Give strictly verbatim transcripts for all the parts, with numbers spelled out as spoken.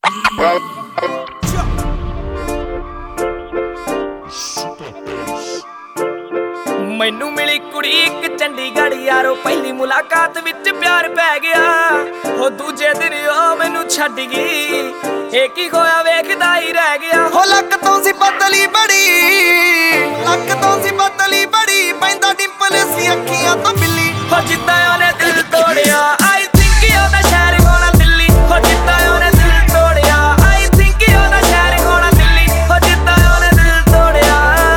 मैनू मिली कुड़ी एक चंडीगढ़ यारो, पहली मुलाकात विच प्यार पै गया। हो दूजे दिन ओ मैनू छड्ड गई, एक ही खोया वेखदा ही रह गया। हो लक तो सी पतली बड़ी, लक तो सी पतली बड़ी, पैंदा डिंपल सी अखियां तो बिल्ली। हो जिद्दां ओने दिल तोड़िया, आई थिंक ओदा शहर होना दिल्ली। हो जिद्दां ओने दिल तोड़िया, आई थिंक ओदा शहर होना दिल्ली। हो जिद्दां ओने दिल तोड़िया।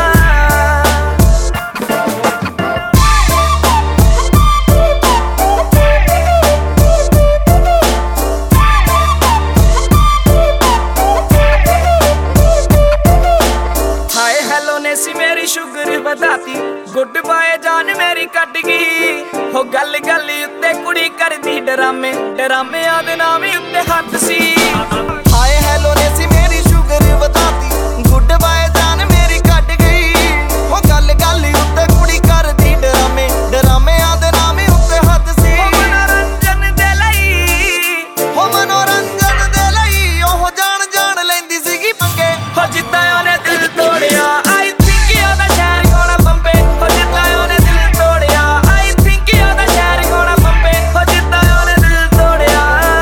हाय हेलो ने सी मेरी शुगर बताती, गुड बाय जान मेरी कट गई। हो गल गल उत्ते कुड़ी करदी डरामे, डरामे आदे नाम उत्ते हद सी। हाय हेलो ने सी मेरी शुगर बताती, गुड बाय जान मेरी कट गई। हो गल गल उत्ते कुड़ी करदी डरामे, डरामे आदे नाम उत्ते हद सी। हो मनोरंजन दे लई, हो मनोरंजन दे लई, ओह जान जान लैंदी सीगी पंगे। हो जिद्दां ओने दिल तोड़िया, आई थिंक ओदा शहर होना बंबे। हो जिद्दां ओने दिल तोड़िया, आई थिंक ओदा शहर होना बंबे। हो जिद्दां ओने दिल तोड़िया।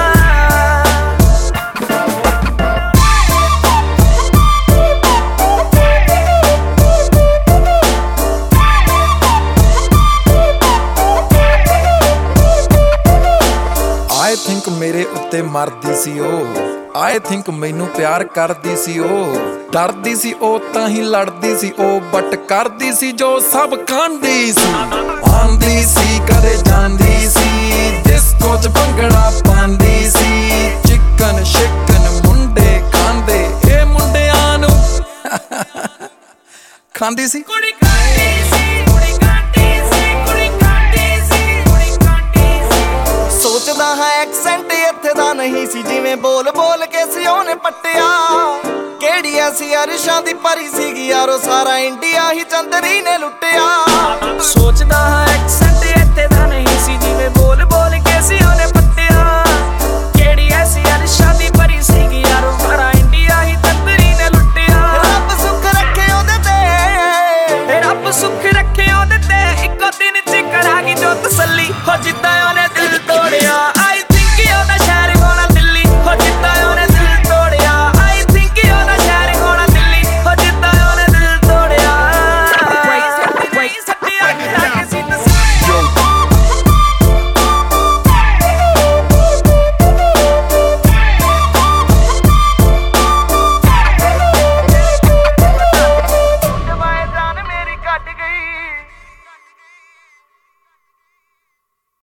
आई थिंक मेरे उत्ते मरदी सी ओ, आई थिंक मैनू प्यार करदी सी ओ। डरदी सी ओ तां ही लड़दी सी ओ, बट करदी सी जो सब कांदी सी। आंदी सी कदे जांदी सी, डिस्को च भंगड़ा पांदी सी। चिकन शिकन मुंडे खांदे, ए मुंडियां नू खांदी सी। कुड़ी कांदी सी, कुड़ी कांदी सी, कुड़ी कांदी सी, कुड़ी कांदी सी। सोचदा है एक्सेंट इत्थे दा नहीं सी, जिवें बोल बोल के सी ओने पट्टिया। केड़ी ऐसी अरशां दी परी सीगी यारो, सारा इंडिया ही चंदरी ने लुटिया। सोचदा है एक्सेंट इत्थे दा नहीं सी, जिवें बोल